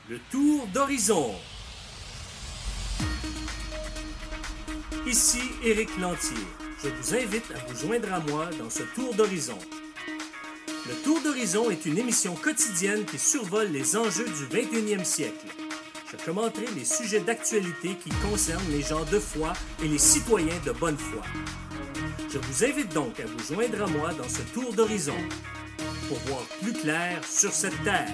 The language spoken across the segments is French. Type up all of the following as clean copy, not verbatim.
Le tour d'horizon. Ici Éric Lantier. Je vous invite à vous joindre à moi dans ce tour d'horizon. Le tour d'horizon est une émission quotidienne qui survole les enjeux du 21e siècle. Je commenterai les sujets d'actualité qui concernent les gens de foi et les citoyens de bonne foi. Je vous invite donc à vous joindre à moi dans ce tour d'horizon pour voir plus clair sur cette terre.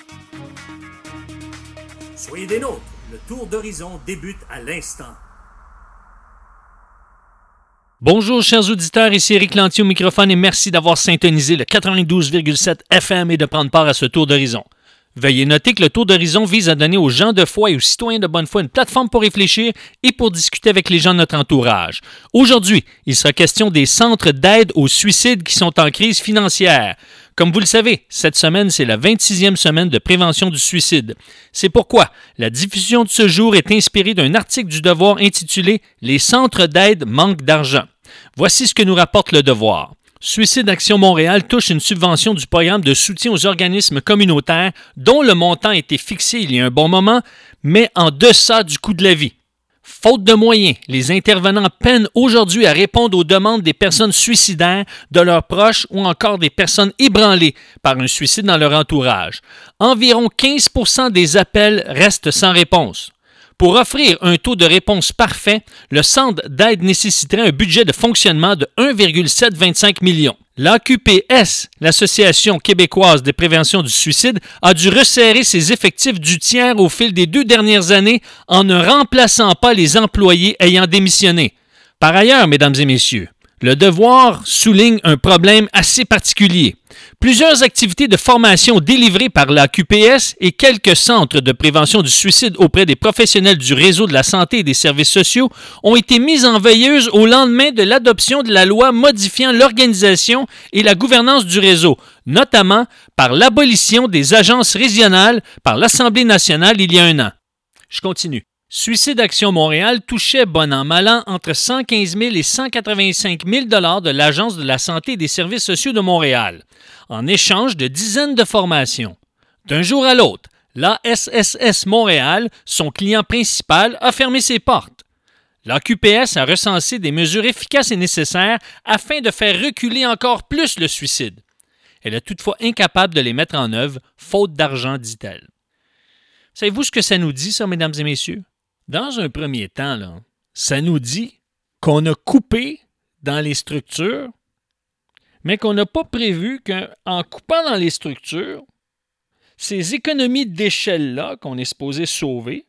Soyez des nôtres, le tour d'horizon débute à l'instant. Bonjour chers auditeurs, ici Éric Lantier au microphone et merci d'avoir syntonisé le 92,7 FM et de prendre part à ce tour d'horizon. Veuillez noter que le tour d'horizon vise à donner aux gens de foi et aux citoyens de bonne foi une plateforme pour réfléchir et pour discuter avec les gens de notre entourage. Aujourd'hui, il sera question des centres d'aide au suicide qui sont en crise financière. Comme vous le savez, cette semaine, c'est la 26e semaine de prévention du suicide. C'est pourquoi la diffusion de ce jour est inspirée d'un article du Devoir intitulé « Les centres d'aide manquent d'argent ». Voici ce que nous rapporte le Devoir. Suicide Action Montréal touche une subvention du programme de soutien aux organismes communautaires dont le montant a été fixé il y a un bon moment, mais en deçà du coût de la vie. Faute de moyens, les intervenants peinent aujourd'hui à répondre aux demandes des personnes suicidaires, de leurs proches ou encore des personnes ébranlées par un suicide dans leur entourage. Environ 15% des appels restent sans réponse. Pour offrir un taux de réponse parfait, le centre d'aide nécessiterait un budget de fonctionnement de 1,725 millions. L'AQPS, l'Association québécoise de prévention du suicide, a dû resserrer ses effectifs du tiers au fil des 2 dernières années en ne remplaçant pas les employés ayant démissionné. Par ailleurs, mesdames et messieurs, le Devoir souligne un problème assez particulier. Plusieurs activités de formation délivrées par la QPS et quelques centres de prévention du suicide auprès des professionnels du réseau de la santé et des services sociaux ont été mises en veilleuse au lendemain de l'adoption de la loi modifiant l'organisation et la gouvernance du réseau, notamment par l'abolition des agences régionales par l'Assemblée nationale il y a 1 an. Je continue. Suicide Action Montréal touchait bon an mal an entre 115 000 et 185 000 $ de l'Agence de la santé et des services sociaux de Montréal, en échange de dizaines de formations. D'un jour à l'autre, l'ASSS Montréal, son client principal, a fermé ses portes. L'AQPS a recensé des mesures efficaces et nécessaires afin de faire reculer encore plus le suicide. Elle est toutefois incapable de les mettre en œuvre, faute d'argent, dit-elle. Savez-vous ce que ça nous dit, ça, mesdames et messieurs? Dans un premier temps, là, ça nous dit qu'on a coupé dans les structures, mais qu'on n'a pas prévu qu'en coupant dans les structures, ces économies d'échelle-là qu'on est supposé sauver,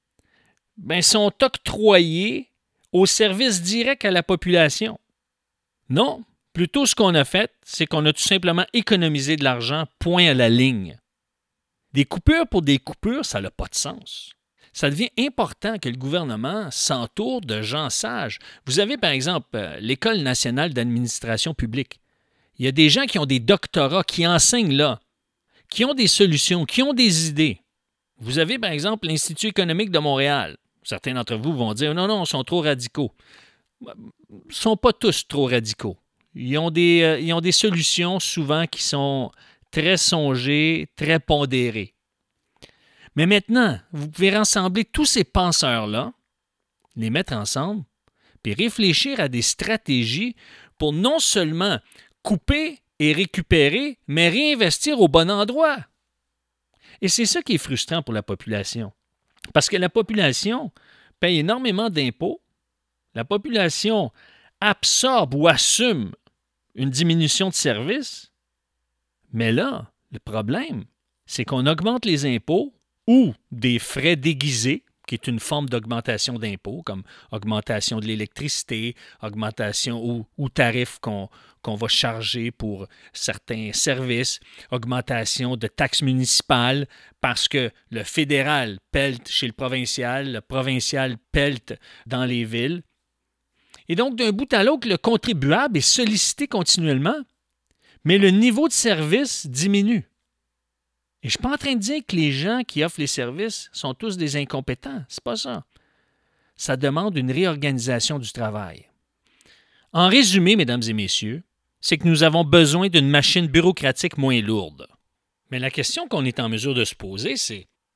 sont octroyées au service direct à la population. Non, plutôt ce qu'on a fait, c'est qu'on a tout simplement économisé de l'argent, point à la ligne. Des coupures pour des coupures, ça n'a pas de sens. Ça devient important que le gouvernement s'entoure de gens sages. Vous avez, par exemple, l'École nationale d'administration publique. Il y a des gens qui ont des doctorats, qui enseignent là, qui ont des solutions, qui ont des idées. Vous avez, par exemple, l'Institut économique de Montréal. Certains d'entre vous vont dire « Non, ils sont trop radicaux ». Ils ne sont pas tous trop radicaux. Ils ont des solutions souvent qui sont très songées, très pondérées. Mais maintenant, vous pouvez rassembler tous ces penseurs-là, les mettre ensemble, puis réfléchir à des stratégies pour non seulement couper et récupérer, mais réinvestir au bon endroit. Et c'est ça qui est frustrant pour la population. Parce que la population paye énormément d'impôts, la population absorbe ou assume une diminution de services, mais là, le problème, c'est qu'on augmente les impôts ou des frais déguisés, qui est une forme d'augmentation d'impôts, comme augmentation de l'électricité, augmentation ou tarifs qu'on va charger pour certains services, augmentation de taxes municipales, parce que le fédéral pelte chez le provincial pelte dans les villes. Et donc, d'un bout à l'autre, le contribuable est sollicité continuellement, mais le niveau de service diminue. Et je ne suis pas en train de dire que les gens qui offrent les services sont tous des incompétents. C'est pas ça. Ça demande une réorganisation du travail. En résumé, mesdames et messieurs, c'est que nous avons besoin d'une machine bureaucratique moins lourde. Mais la question qu'on est en mesure de se poser, c'est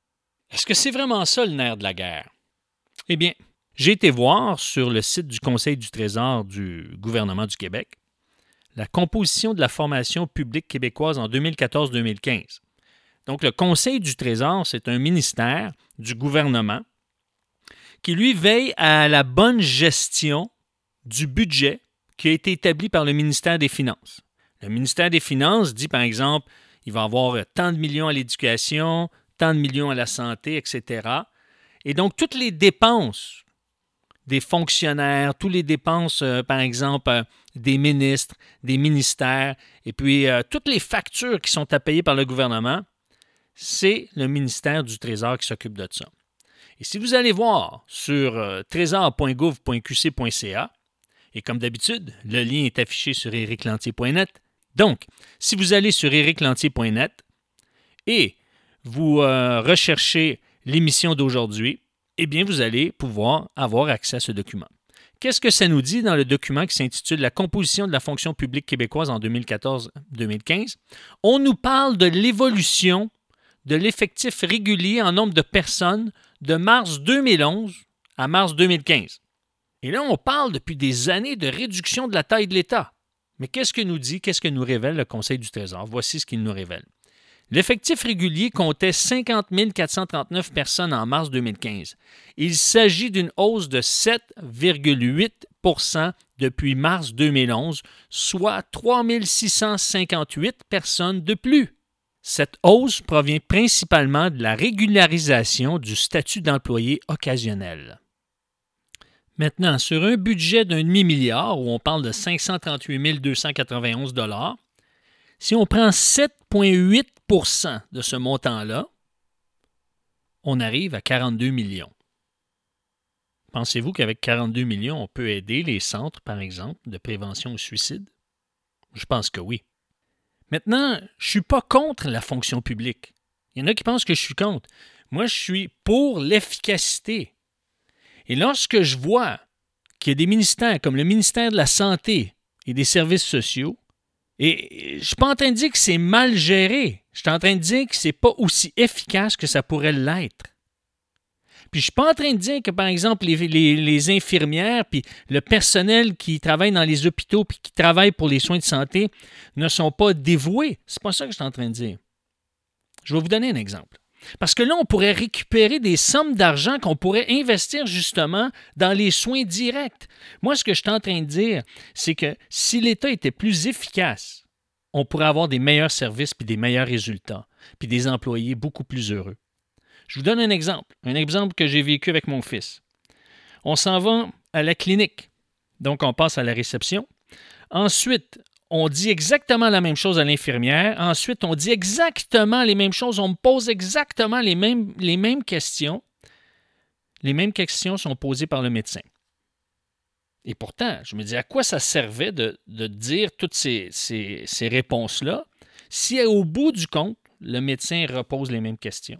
Est-ce que c'est vraiment ça le nerf de la guerre? Eh bien, j'ai été voir sur le site du Conseil du Trésor du gouvernement du Québec la composition de la formation publique québécoise en 2014-2015. Donc, le Conseil du Trésor, c'est un ministère du gouvernement qui, lui, veille à la bonne gestion du budget qui a été établi par le ministère des Finances. Le ministère des Finances dit, par exemple, il va y avoir tant de millions à l'éducation, tant de millions à la santé, etc. Et donc, toutes les dépenses des fonctionnaires, toutes les dépenses, par exemple, des ministres, des ministères, et puis toutes les factures qui sont à payer par le gouvernement, c'est le ministère du Trésor qui s'occupe de ça. Et si vous allez voir sur trésor.gouv.qc.ca, et comme d'habitude, le lien est affiché sur ericlantier.net. Donc, si vous allez sur ericlantier.net et vous recherchez l'émission d'aujourd'hui, eh bien, vous allez pouvoir avoir accès à ce document. Qu'est-ce que ça nous dit dans le document qui s'intitule « La composition de la fonction publique québécoise en 2014-2015 » On nous parle de l'évolution de l'effectif régulier en nombre de personnes de mars 2011 à mars 2015. Et là, on parle depuis des années de réduction de la taille de l'État. Mais qu'est-ce que nous dit, qu'est-ce que nous révèle le Conseil du Trésor? Voici ce qu'il nous révèle. L'effectif régulier comptait 50 439 personnes en mars 2015. Il s'agit d'une hausse de 7,8 % depuis mars 2011, soit 3 658 personnes de plus. Cette hausse provient principalement de la régularisation du statut d'employé occasionnel. Maintenant, sur un budget d'un demi-milliard, où on parle de 538 291 $, si on prend 7,8 % de ce montant-là, on arrive à 42 millions. Pensez-vous qu'avec 42 millions, on peut aider les centres, par exemple, de prévention au suicide? Je pense que oui. Maintenant, je ne suis pas contre la fonction publique. Il y en a qui pensent que je suis contre. Moi, je suis pour l'efficacité. Et lorsque je vois qu'il y a des ministères comme le ministère de la Santé et des Services sociaux, et je ne suis pas en train de dire que c'est mal géré. Je suis en train de dire que ce n'est pas aussi efficace que ça pourrait l'être. Puis je ne suis pas en train de dire que, par exemple, les infirmières puis le personnel qui travaille dans les hôpitaux puis qui travaille pour les soins de santé ne sont pas dévoués. C'est pas ça que je suis en train de dire. Je vais vous donner un exemple. Parce que là, on pourrait récupérer des sommes d'argent qu'on pourrait investir justement dans les soins directs. Moi, ce que je suis en train de dire, c'est que si l'État était plus efficace, on pourrait avoir des meilleurs services puis des meilleurs résultats, puis des employés beaucoup plus heureux. Je vous donne un exemple que j'ai vécu avec mon fils. On s'en va à la clinique, donc on passe à la réception. Ensuite, on dit exactement la même chose à l'infirmière. Ensuite, on dit exactement les mêmes choses. On me pose exactement les mêmes questions. Les mêmes questions sont posées par le médecin. Et pourtant, je me dis, à quoi ça servait de dire toutes ces réponses-là si, au bout du compte, le médecin repose les mêmes questions?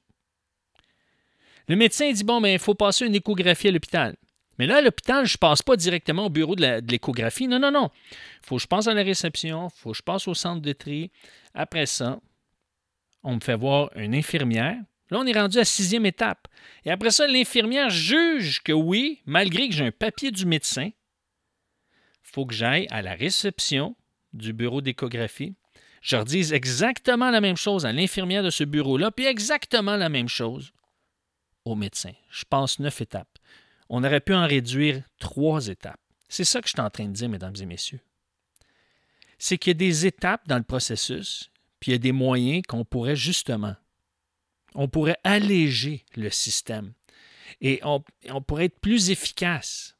Le médecin dit, bon, il faut passer une échographie à l'hôpital. Mais là, à l'hôpital, je ne passe pas directement au bureau de l'échographie. Non. Il faut que je passe à la réception, il faut que je passe au centre de tri. Après ça, on me fait voir une infirmière. Là, on est rendu à la 6e étape. Et après ça, l'infirmière juge que oui, malgré que j'ai un papier du médecin, il faut que j'aille à la réception du bureau d'échographie. Je leur dise exactement la même chose à l'infirmière de ce bureau-là, puis exactement la même chose au médecin. Je passe 9 étapes. On aurait pu en réduire 3 étapes. C'est ça que je suis en train de dire, mesdames et messieurs. C'est qu'il y a des étapes dans le processus, puis il y a des moyens qu'on pourrait justement, on pourrait alléger le système et on pourrait être plus efficace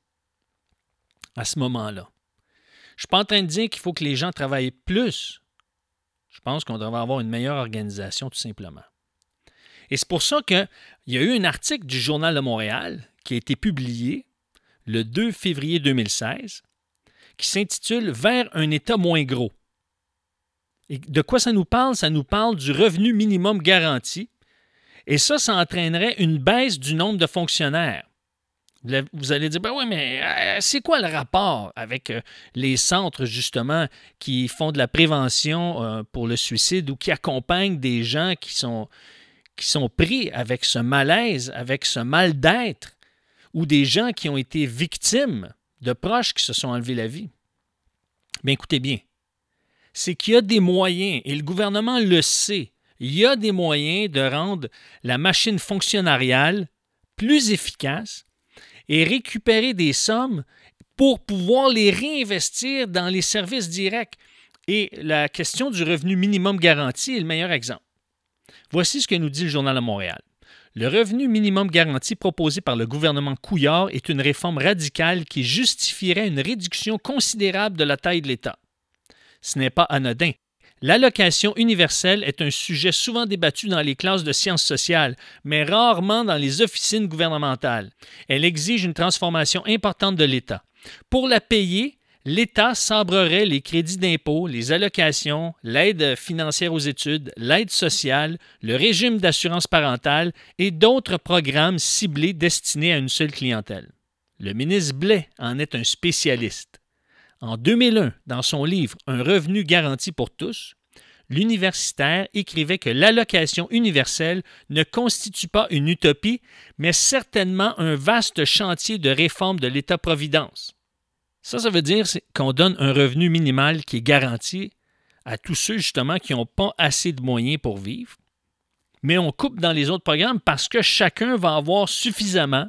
à ce moment-là. Je ne suis pas en train de dire qu'il faut que les gens travaillent plus. Je pense qu'on devrait avoir une meilleure organisation, tout simplement. Et c'est pour ça qu'il y a eu un article du Journal de Montréal qui a été publié le 2 février 2016, qui s'intitule « Vers un État moins gros ». Et de quoi ça nous parle? Ça nous parle du revenu minimum garanti. Et ça entraînerait une baisse du nombre de fonctionnaires. Vous allez dire, oui, mais c'est quoi le rapport avec les centres, justement, qui font de la prévention pour le suicide ou qui accompagnent des gens qui qui sont pris avec ce malaise, avec ce mal d'être, ou des gens qui ont été victimes de proches qui se sont enlevés la vie. Bien, écoutez bien, c'est qu'il y a des moyens, et le gouvernement le sait, il y a des moyens de rendre la machine fonctionnariale plus efficace et récupérer des sommes pour pouvoir les réinvestir dans les services directs. Et la question du revenu minimum garanti est le meilleur exemple. Voici ce que nous dit le Journal de Montréal. Le revenu minimum garanti proposé par le gouvernement Couillard est une réforme radicale qui justifierait une réduction considérable de la taille de l'État. Ce n'est pas anodin. L'allocation universelle est un sujet souvent débattu dans les classes de sciences sociales, mais rarement dans les officines gouvernementales. Elle exige une transformation importante de l'État. Pour la payer, l'État sabrerait les crédits d'impôt, les allocations, l'aide financière aux études, l'aide sociale, le régime d'assurance parentale et d'autres programmes ciblés destinés à une seule clientèle. Le ministre Blais en est un spécialiste. En 2001, dans son livre « Un revenu garanti pour tous », l'universitaire écrivait que l'allocation universelle ne constitue pas une utopie, mais certainement un vaste chantier de réforme de l'État-providence. Ça veut dire qu'on donne un revenu minimal qui est garanti à tous ceux, justement, qui n'ont pas assez de moyens pour vivre. Mais on coupe dans les autres programmes parce que chacun va avoir suffisamment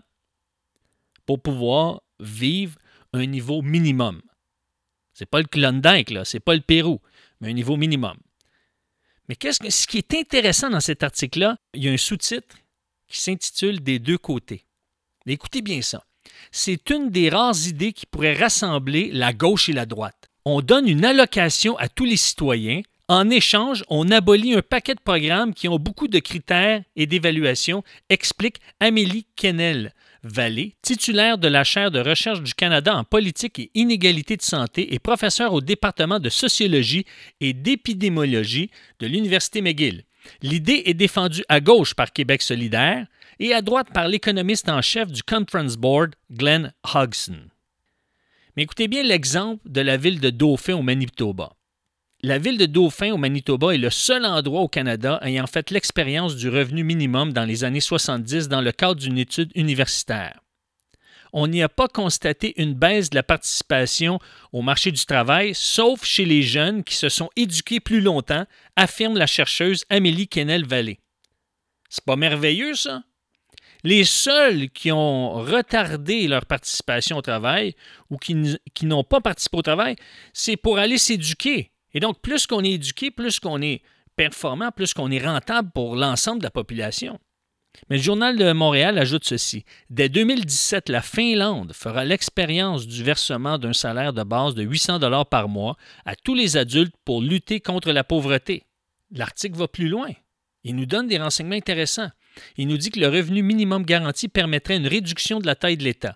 pour pouvoir vivre un niveau minimum. Ce n'est pas le Klondike, là, ce n'est pas le Pérou, mais un niveau minimum. Mais ce qui est intéressant dans cet article-là, il y a un sous-titre qui s'intitule « Des deux côtés ». Écoutez bien ça. C'est une des rares idées qui pourrait rassembler la gauche et la droite. On donne une allocation à tous les citoyens. En échange, on abolit un paquet de programmes qui ont beaucoup de critères et d'évaluation, explique Amélie Quesnel-Vallée, titulaire de la chaire de recherche du Canada en politique et inégalité de santé et professeure au département de sociologie et d'épidémiologie de l'Université McGill. L'idée est défendue à gauche par Québec solidaire et à droite par l'économiste en chef du Conference Board, Glenn Hodgson. Mais écoutez bien l'exemple de la ville de Dauphin au Manitoba. La ville de Dauphin au Manitoba est le seul endroit au Canada ayant fait l'expérience du revenu minimum dans les années 70 dans le cadre d'une étude universitaire. On n'y a pas constaté une baisse de la participation au marché du travail, sauf chez les jeunes qui se sont éduqués plus longtemps, affirme la chercheuse Amélie Quesnel-Vallée. C'est pas merveilleux, ça? Les seuls qui ont retardé leur participation au travail ou qui n'ont pas participé au travail, c'est pour aller s'éduquer. Et donc, plus qu'on est éduqué, plus qu'on est performant, plus qu'on est rentable pour l'ensemble de la population. Mais le Journal de Montréal ajoute ceci. Dès 2017, la Finlande fera l'expérience du versement d'un salaire de base de 800 $ par mois à tous les adultes pour lutter contre la pauvreté. L'article va plus loin. Il nous donne des renseignements intéressants. Il nous dit que le revenu minimum garanti permettrait une réduction de la taille de l'État.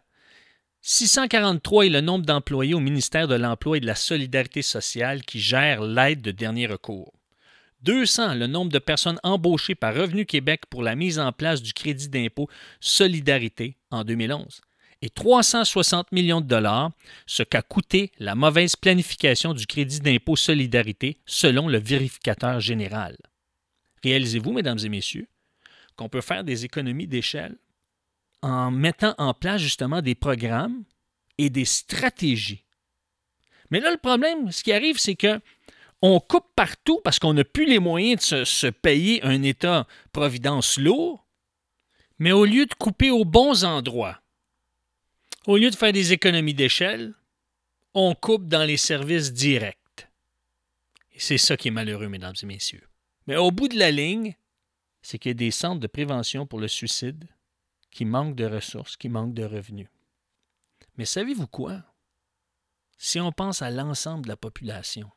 643 est le nombre d'employés au ministère de l'Emploi et de la Solidarité sociale qui gère l'aide de dernier recours. 200 le nombre de personnes embauchées par Revenu Québec pour la mise en place du crédit d'impôt Solidarité en 2011. Et 360 millions de dollars, ce qu'a coûté la mauvaise planification du crédit d'impôt Solidarité selon le vérificateur général. Réalisez-vous, mesdames et messieurs, qu'on peut faire des économies d'échelle en mettant en place justement des programmes et des stratégies. Mais là, le problème, ce qui arrive, c'est que on coupe partout parce qu'on n'a plus les moyens de se payer un État-providence lourd, mais au lieu de couper aux bons endroits, au lieu de faire des économies d'échelle, on coupe dans les services directs. Et c'est ça qui est malheureux, mesdames et messieurs. Mais au bout de la ligne, c'est qu'il y a des centres de prévention pour le suicide qui manquent de ressources, qui manquent de revenus. Mais savez-vous quoi? Si on pense à l'ensemble de la population,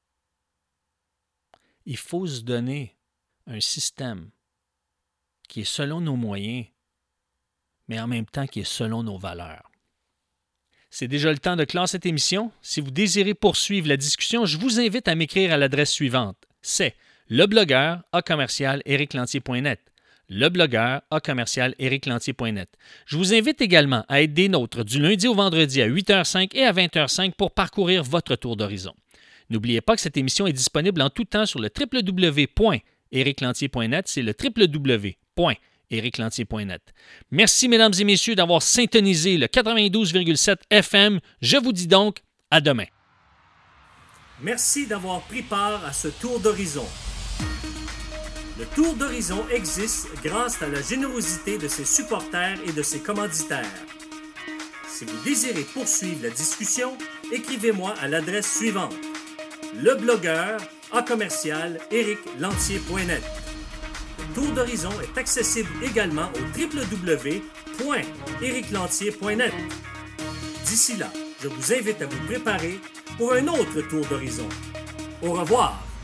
il faut se donner un système qui est selon nos moyens, mais en même temps qui est selon nos valeurs. C'est déjà le temps de clore cette émission. Si vous désirez poursuivre la discussion, je vous invite à m'écrire à l'adresse suivante. C'est leblogueur@ericlantier.net. leblogueur@ericlantier.net. Je vous invite également à être des nôtres du lundi au vendredi à 8h05 et à 20h05 pour parcourir votre tour d'horizon. N'oubliez pas que cette émission est disponible en tout temps sur le www.ericlantier.net ericlantier.net, c'est le www.ericlantier.net. Merci, mesdames et messieurs, d'avoir syntonisé le 92,7 FM. Je vous dis donc à demain. Merci d'avoir pris part à ce tour d'horizon. Le Tour d'horizon existe grâce à la générosité de ses supporters et de ses commanditaires. Si vous désirez poursuivre la discussion, écrivez-moi à l'adresse suivante: leblogueur@ericlantier.net. Le Tour d'horizon est accessible également au www.ericlantier.net. D'ici là, je vous invite à vous préparer pour un autre tour d'horizon. Au revoir!